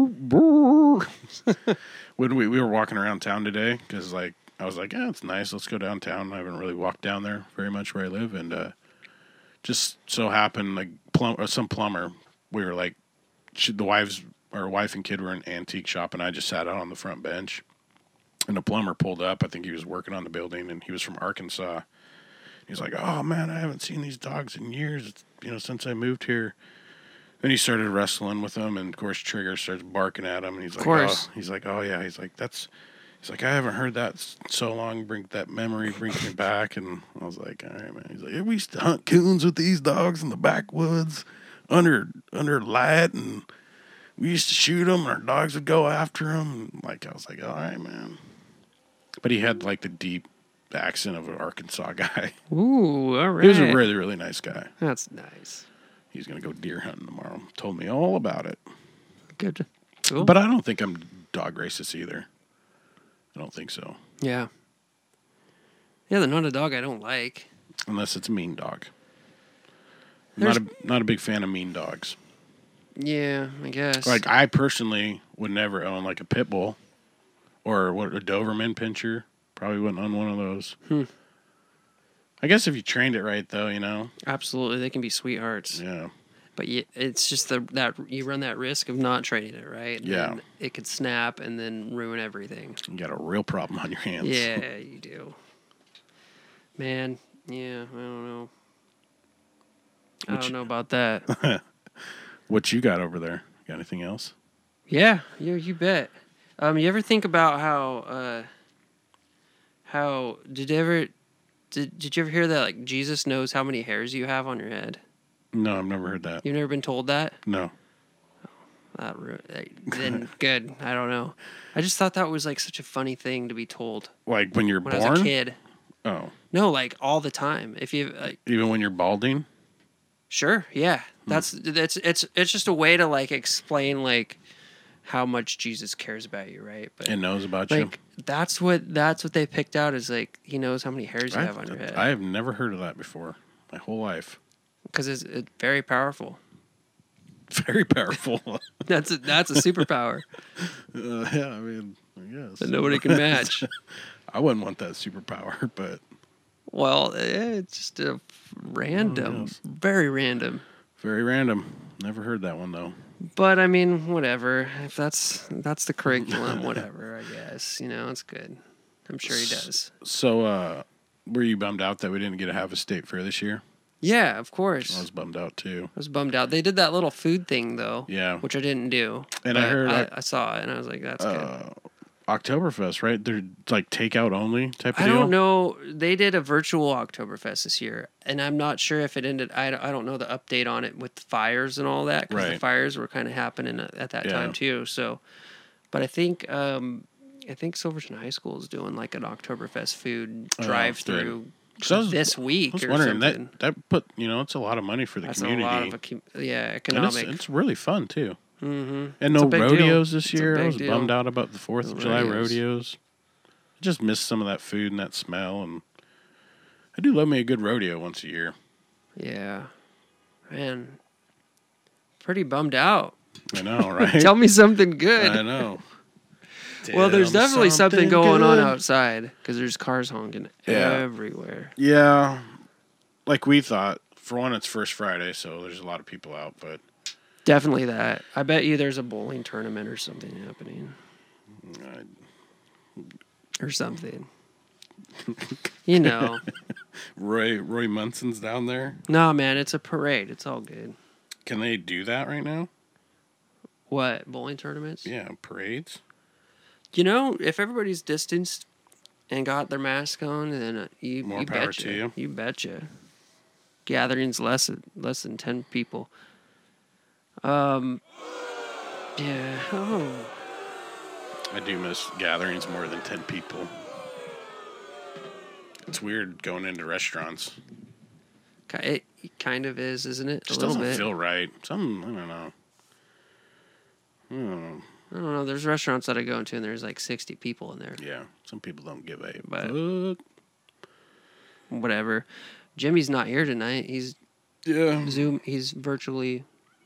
When we were walking around town today, because like I was like, yeah, it's nice. Let's go downtown. I haven't really walked down there very much where I live, and just so happened like some plumber. We were like, our wife and kid were in an antique shop, and I just sat out on the front bench. And the plumber pulled up. I think he was working on the building, and he was from Arkansas. He's like, "Oh man, I haven't seen these dogs in years. It's, since I moved here." Then he started wrestling with them, and of course Trigger starts barking at him, and he's like, course. "Oh yeah." He's like, "I haven't heard that so long. That memory brings me back." And I was like, "All right, man." He's like, "We used to hunt coons with these dogs in the backwoods under light, and we used to shoot them, and our dogs would go after them." And like I was like, "All right, man." But he had like the deep accent of an Arkansas guy. Ooh, all right. He was a really, really nice guy. That's nice. He's going to go deer hunting tomorrow. Told me all about it. Good. Cool. But I don't think I'm dog racist either. I don't think so. Yeah. Yeah, they're not a dog I don't like. Unless it's a mean dog. I'm not a big fan of mean dogs. Yeah, I guess. Like, I personally would never own like a pit bull or a Doberman pinscher. Probably wouldn't own one of those. I guess if you trained it right, though, Absolutely, they can be sweethearts. Yeah. But it's just that you run that risk of not training it right. Yeah. And it could snap and then ruin everything. You got a real problem on your hands. Yeah, you do. Man, yeah, I don't know. I don't know about that. What you got over there? Got anything else? Yeah, you bet. You ever think about how did you ever hear that like Jesus knows how many hairs you have on your head? No, I've never heard that. You've never been told that? No. Then good. I don't know. I just thought that was like such a funny thing to be told Like when you're when born? I was a kid. Oh. No, like all the time. If you like, Even when you're balding? sure, yeah. That's it's just a way to like explain like how much Jesus cares about you, right? But And knows about you? like that's what they picked out is like he knows how many hairs you have on your head I have never heard of that before. My whole life. because it's very powerful. Very powerful. That's a superpower Yeah, I mean, I guess. that nobody can match. I wouldn't want that superpower, but Well, it's just a random, very random. very random. Never heard that one, though. But I mean, whatever. If that's the curriculum, whatever. I guess it's good. I'm sure he does. So, were you bummed out that we didn't get to have a state fair this year? Yeah, of course. I was bummed out, too. I was bummed out. They did that little food thing though. Yeah. Which I didn't do. And I But heard, I saw it and I was like, that's good. Oktoberfest, right? They're like takeout only type of I deal? don't know. They did a virtual Oktoberfest this year, and I'm not sure if it ended. I don't know the update on it with the fires and all that because the Right. fires were kind of happening at that Yeah. time too. So, but I think Silverton High School is doing like an Oktoberfest food drive through 'Cause this week I was or wondering, something. that put, it's a lot of money for the That's community. a lot of and economic. it's really fun, too. Mm-hmm. And It's no a big rodeos deal. this It's a year. I big was deal. bummed out about the 4th of The July rodeos. rodeos. I just missed some of that food and that smell. And I do love me a good rodeo once a year. Yeah, man, pretty bummed out. I know, right? Tell me something good. I know. Well, there's Tell me definitely something going on good. outside because there's cars honking Yeah. everywhere. Yeah. Like we thought. For one, it's First Friday, so there's a lot of people out. But Definitely that. I bet you there's a bowling tournament or something happening. Or something. Roy Munson's down there. No, man, it's a parade. It's all good. Can they do that right now? What, bowling tournaments? Yeah, parades. If everybody's distanced and got their mask on, then you More power betcha. to you. You betcha. Gatherings less than 10 people. Yeah. Oh. I do miss gatherings more than 10 people. It's weird going into restaurants. It kind of is, isn't it? Just a little doesn't bit. feel right. I don't know. I don't know. There's restaurants that I go into and there's like 60 people in there. Yeah, some people don't give a But- fuck. Whatever. Jimmy's not here tonight. He's Zoom. He's virtually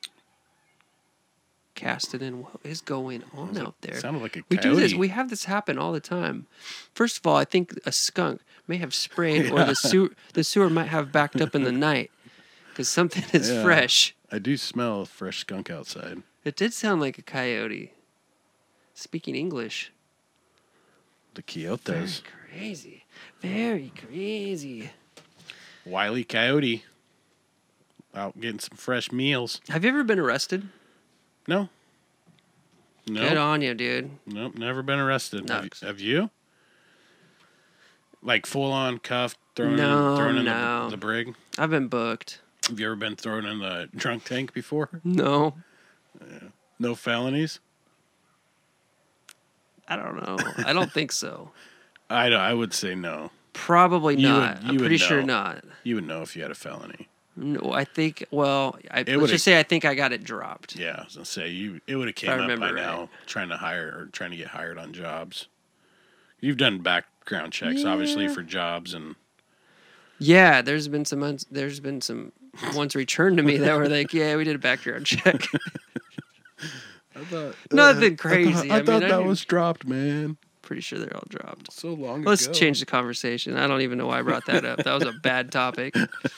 casted in. What is going on out there? Sounded like a We coyote. do this. We have this happen all the time. First of all, I think a skunk may have sprayed, or the sewer might have backed up in the night because something is Yeah. fresh. I do smell a fresh skunk outside. It did sound like a coyote. Speaking English. The coyotes. Crazy. Very crazy. Wile Coyote. Out getting some fresh meals. Have you ever been arrested? No. Good on you, dude. Nope, never been arrested. Nuts. Have you? Like full on cuffed, thrown No, in no. the brig? I've been booked. Have you ever been thrown in the drunk tank before? No. No felonies? I don't know. I don't think so. I would say no. Probably You not. would- you I'm would pretty sure know. not. You would know if you had a felony. No, I think. Well, let's would've- just say I think I got it dropped. Yeah, I was gonna say it would have came I up by remember now right. trying to get hired on jobs. You've done background checks, obviously, for jobs and Yeah, there's been some ones returned to me that were like, yeah, we did a background check. Nothing crazy. I mean, I knew- dropped, man. Pretty sure they're all dropped. So long Let's ago. change the conversation. I don't even know why I brought that up. That was a bad topic.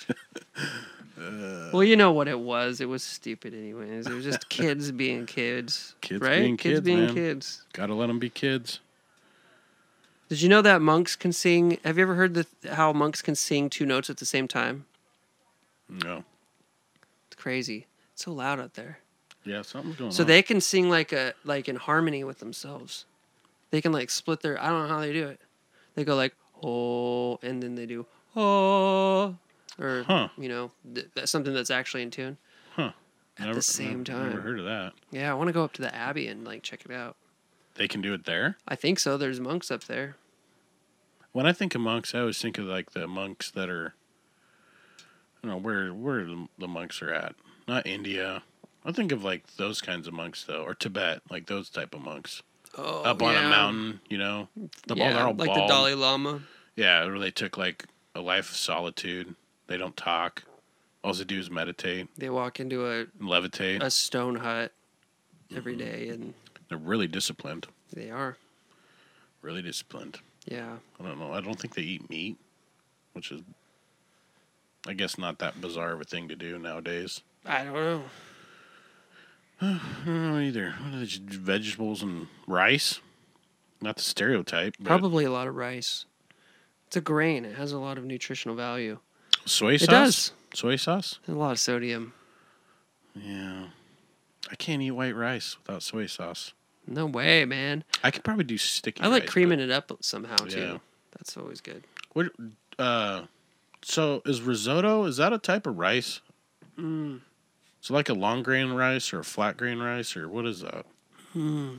Well, you know what it was. It was stupid anyways. It was just kids being kids. Kids right? being kids kids, being man. kids. Gotta let them be kids. Did you know that monks can sing? Have you ever heard how monks can sing two notes at the same time? No. It's crazy. It's so loud out there. Yeah, something's going So on. they can sing like in harmony with themselves. They can like split their. I don't know how they do it. They go like oh, and then they do oh, or Huh. that's something that's actually in tune. Huh. At the same time. Never heard of that. Yeah, I want to go up to the Abbey and like check it out. They can do it there? I think so. There's monks up there. When I think of monks, I always think of like the monks that are, where the monks are at. Not India. I think of like those kinds of monks though, or Tibet, like those type of monks. Oh, Up on a mountain, they're all like bald. the Dalai Lama. Yeah, where they took like a life of solitude. They don't talk. All they do is meditate They walk into and levitate. a stone hut every day, and They're really disciplined. they are. Really disciplined. Yeah. I don't know. I don't think they eat meat, which is, I guess, not that bizarre of a thing to do nowadays. I don't know. I don't know either. What are they, just vegetables and rice? Not the stereotype, but Probably a lot of rice. It's a grain. It has a lot of nutritional value. soy sauce. It does. Soy sauce. There's a lot of sodium. Yeah, I can't eat white rice without soy sauce. No way, man. I could probably do sticky. I like rice, creaming it up somehow too. Yeah. That's always good. but- What? So is risotto? Is that a type of rice? Mm. Is it like a long grain rice or a flat grain rice or what is that? Hmm.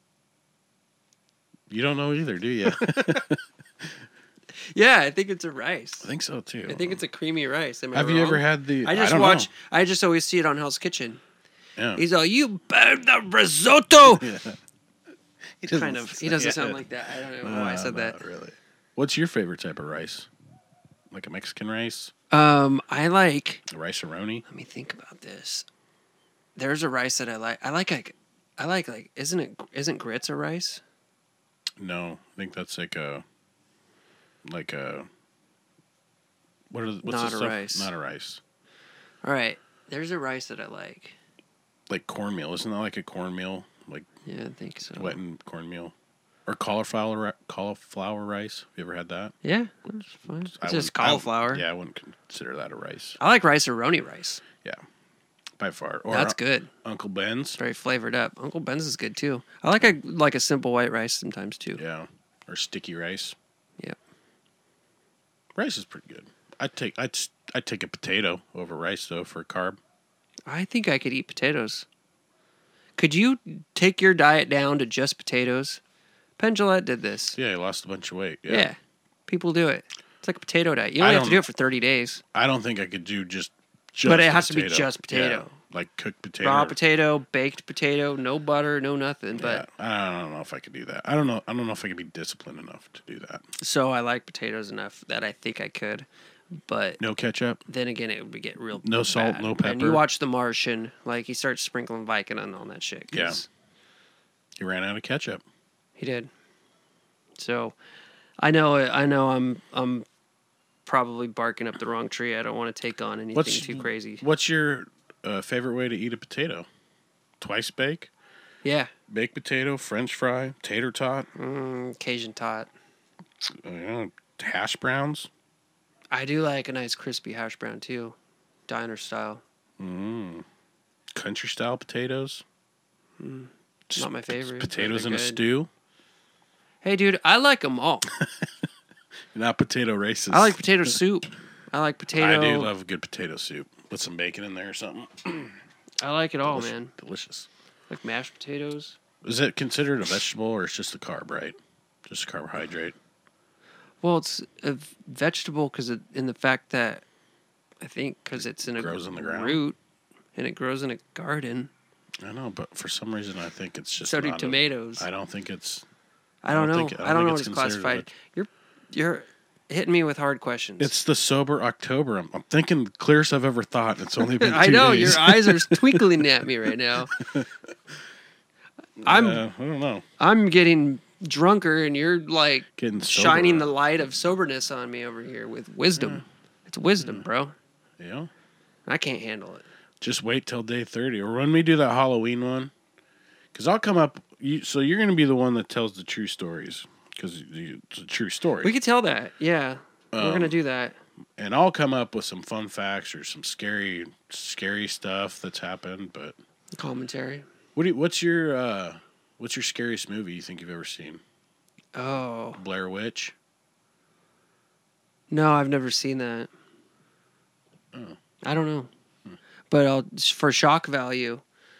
You don't know either, do you? Yeah, I think it's a rice. I think so too. I think it's a creamy rice. Am I Have you ever wrong? had the? I just don't watch. know. I just always see it on Hell's Kitchen. Yeah. He's all, "You burned the risotto." He Kind of. He doesn't sound like that. I don't know why I said that. Not really. What's your favorite type of rice? Like a Mexican rice? I like. A rice-a-roni? Let me think about this. There's a rice that I like. I like. Isn't grits a rice? No, I think that's like a. What's Not the a stuff? rice. Not a rice. All right. There's a rice that I like. Like cornmeal, isn't that like a cornmeal? Like Yeah, I think so. wet cornmeal, or cauliflower rice? Have you ever had that? Yeah, that's fine. It's I just wouldn't- I- cauliflower. yeah, I wouldn't consider that a rice. I like rice-a-roni rice. By far. Or That's good. Uncle Ben's. It's very flavored up. Uncle Ben's is good too. I like a simple white rice sometimes too. Yeah. Or sticky rice. Yeah. Rice is pretty good. I'd take a potato over rice though for a carb. I think I could eat potatoes. Could you take your diet down to just potatoes? Penn Jillette did this. Yeah, he lost a bunch of weight. Yeah. People do it. It's like a potato diet. You only have to don't- do it for 30 days. I don't think I could do just But it has to be potato. just potato. Yeah, like cooked potato. Raw potato, baked potato, no butter, no nothing. But I don't know if I could do that. I don't know if I could be disciplined enough to do that. so I like potatoes enough that I think I could. But No ketchup. then again, it would get real No salt, bad. no And pepper? you watch The Martian, like he starts sprinkling Vicodin on that shit. 'Cause You ran out of ketchup. he did. So I know I'm probably barking up the wrong tree. I don't want to take on anything too crazy. What's your favorite way to eat a potato? Twice bake, Yeah, baked potato, French fry, tater tot, Cajun tot. hash browns. I do like a nice crispy hash brown too, diner style. Country style potatoes. Not my favorite. but Potatoes they're in a good. stew. Hey, dude, I like them all. You're not potato racist. I like potato soup. I like potato. I do love a good potato soup with some bacon in there or something. I like it all, man. Delicious. Like mashed potatoes. Is it considered a vegetable or it's just a carb, right? Just a carbohydrate. Well, it's a vegetable because in the fact that I think because it's in a Grows in the ground? root and it grows in a garden. I know, but for some reason I think it's just So do not tomatoes. I don't think it's. I don't know. think- I don't know what it's it's considered classified. You're hitting me with hard questions. It's the sober October. I'm thinking the clearest I've ever thought. It's only been 2 I know days. your eyes are twinkling at me right now. I don't know. I'm getting drunker, and you're like Getting sober. shining the light of soberness on me over here with wisdom. It's wisdom, bro. Yeah. I can't handle it. Just wait till day 30, or when we do that Halloween one, because I'll come up. So you're going to be the one that tells the true stories, because it's a true story. We could tell that. Yeah, we're gonna do that. And I'll come up with some fun facts or some scary stuff that's happened. But Commentary. what's your scariest movie you think you've ever seen? Oh Blair Witch. no, I've never seen that. I don't know, but for shock value,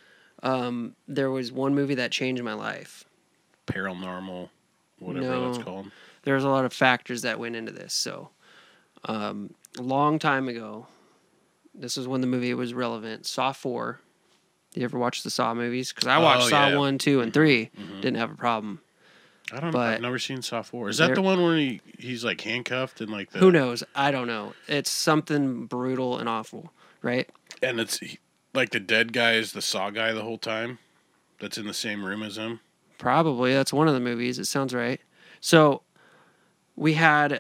there was one movie that changed my life. Paranormal, whatever No. that's called. There's a lot of factors that went into this. So, a long time ago, this is when the movie was relevant. Saw 4. Did you ever watch the Saw movies? Because I watched Saw yeah. 1, 2, and 3. Didn't have a problem. I don't know. But I've never seen Saw 4. Is that there- the one where he's like handcuffed and like the Who knows? I don't know. It's something brutal and awful, right? And it's like the dead guy is the Saw guy the whole time. That's in the same room as him. Probably. That's one of the movies. It sounds right. So, we had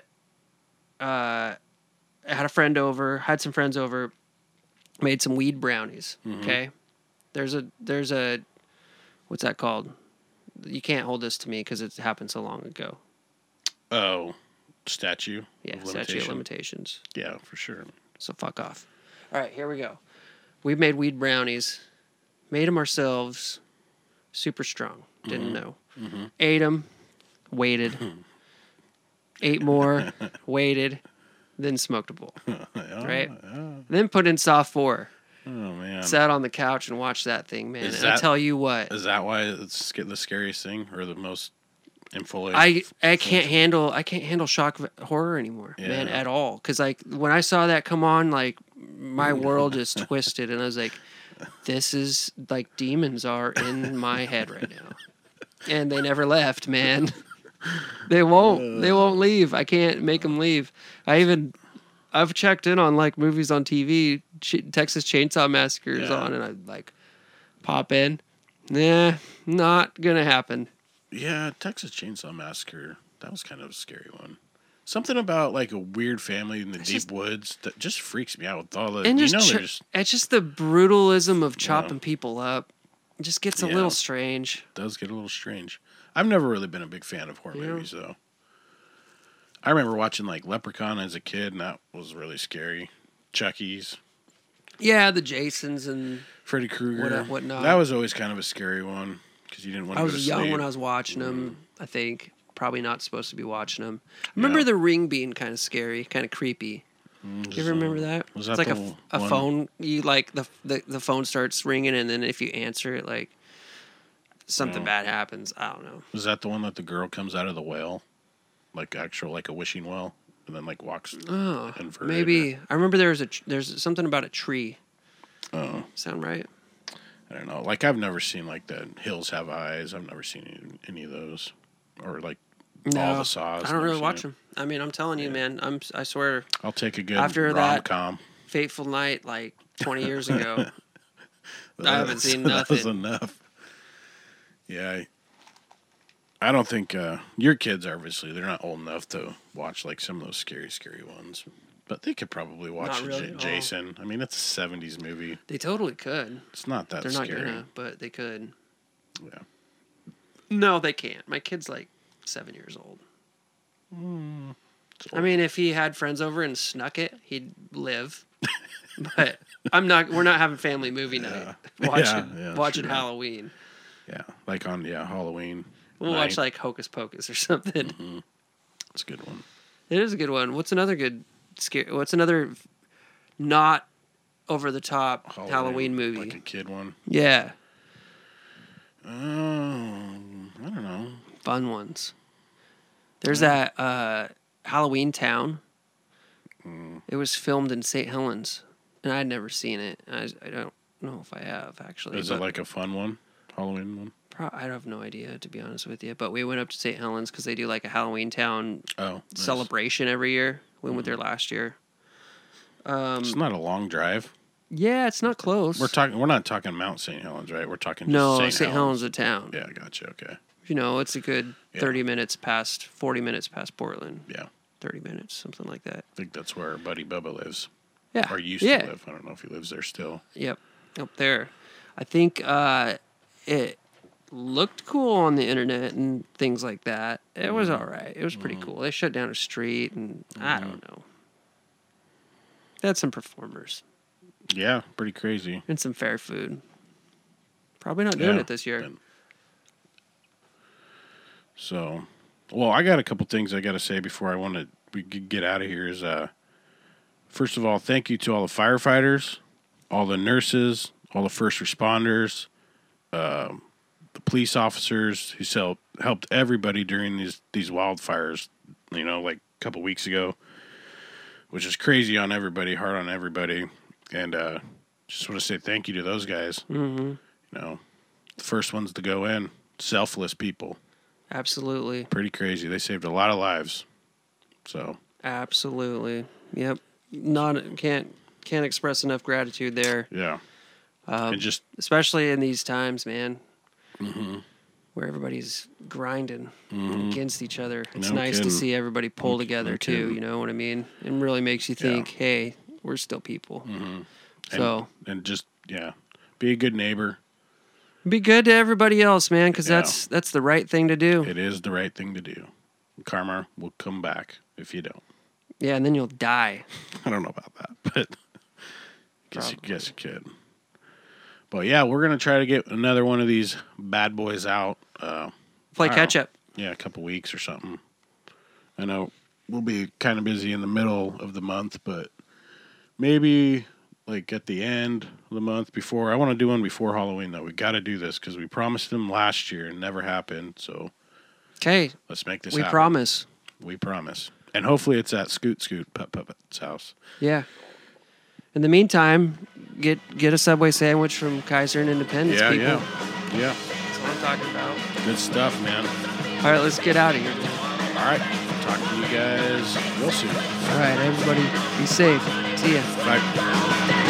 had a friend over, had some friends over, made some weed brownies. Okay, there's a what's that called? You can't hold this to me because it happened so long ago. Oh, statue. Yeah, of statute of limitation. limitations. Yeah, for sure. So fuck off. All right, here we go. We made weed brownies, made them ourselves. Super strong. Didn't know. Ate them, waited. Ate more, waited, then smoked a bowl. Right? Then put in Saw 4. Oh man. Sat on the couch and watched that thing, man. Is And I that- tell you what, Is that why it's the scariest thing or the most infoliated? I can't handle shock horror anymore, man, Yeah. at all. Because like when I saw that come on, like my world just twisted, and I was like, "This is like demons are in my head right now," and they never left, man. They won't leave. I can't make them leave. I've checked in on like movies on TV. Texas Chainsaw Massacre is on, and I like pop in. Nah, not gonna happen. Yeah, Texas Chainsaw Massacre. That was kind of a scary one. Something about like a weird family in the deep woods that just freaks me out with all the. And You just know, there's it's just the brutalism of chopping people up. It just gets a Yeah. little strange. does get a little strange. I've never really been a big fan of horror movies though. I remember watching like Leprechaun as a kid, and that was really scary. Chucky's, Yeah, the Jasons and Freddy Krueger, whatnot. That was always kind of a scary one because you didn't want to I go to was young sleep. when I was watching them. I think probably not supposed to be watching them. I remember The Ring being kind of scary, kind of creepy. You ever remember that? Was It's that like the a one- phone. You like the phone starts ringing, and then if you answer it, like something bad happens. I don't know. Was that the one that the girl comes out of the well, like a wishing well? and then like walks Oh, inverted. maybe. I remember there's something about a tree. Oh, Sound right? I don't know. Like I've never seen like the Hills Have Eyes. I've never seen any of those, or like all the Saws. I don't really watch them. I mean, I'm telling you, man. I swear, I'll take a good After that- rom-com. Fateful Night, like 20 years ago. I haven't seen That was nothing. enough. Yeah, I don't think your kids are obviously they're not old enough to watch like some of those scary ones, but they could probably watch Not really, no. Jason. I mean, it's a '70s movie. They totally could. It's not that They're not scary. gonna, but they could. Yeah. No, they can't. My kid's like 7 years old. It's I mean, if he had friends over and snuck it, he'd live. But we're not having family movie night. Watching true. Halloween. Yeah, like on Halloween. We'll night. watch like Hocus Pocus or something. Mm-hmm. It's a good one. It is a good one. What's another good scare? What's another not over the top Halloween movie? like a kid one. Yeah, I don't know. fun ones. There's that Halloween Town. It was filmed in St. Helens, and I'd never seen it. I don't know if I have actually. Is it like a fun one? Halloween one? I have no idea, to be honest with you. But we went up to St. Helens because they do like a Halloween Town Oh, nice. celebration every year. We went there last year. It's not a long drive. Yeah, it's not close. We're not talking Mount St. Helens, right? We're talking just no, St. Helens a town. Yeah, gotcha. Okay. You know, it's a good Yeah. 40 minutes past Portland. Yeah. 30 minutes, something like that. I think that's where our buddy Bubba lives. Yeah. Or used yeah. to live. I don't know if he lives there still. Yep. Up there. I think it looked cool on the internet and things like that. It was all right. It was pretty cool. They shut down a street and I don't know. They had some performers Yeah, pretty crazy. and some fair food. Probably not doing Yeah, it this year. and- So, well, I got a couple things I got to say before we get out of here. Is first of all, thank you to all the firefighters, all the nurses, all the first responders, the police officers who helped everybody during these wildfires. You know, like a couple weeks ago, which is crazy on everybody, hard on everybody, and just want to say thank you to those guys. Mm-hmm. You know, the first ones to go in, selfless people. Absolutely. Pretty crazy. They saved a lot of lives. So Absolutely. Yep. Can't express enough gratitude there. yeah, and just Especially in these times, man, where everybody's grinding against each other. It's No nice to kidding. see everybody pull No together too. kidding. You know what I mean? It really makes you think, hey, we're still people. So and just be a good neighbor. be good to everybody else, man, because Yeah. that's the right thing to do. It is the right thing to do. Karma will come back if you don't. Yeah, and then you'll die. I don't know about that, but guess you Probably. could. But yeah, we're gonna try to get another one of these bad boys out. Play I don't catch up. Yeah, a couple weeks or something. I know we'll be kind of busy in the middle of the month, but maybe like at the end of the month before. I want to do one before Halloween though. We got to do this because we promised them last year and never happened. So Okay, let's make this we happen. promise. We promise. And hopefully it's at Scoot Puppet's house. Yeah. In the meantime, get a Subway sandwich from Kaiser and Independence, people. Yeah. That's what I'm talking about. Good stuff, man. All right, let's get out of here. All right. Talk to you guys real soon. All right, everybody, be safe. See ya. Bye.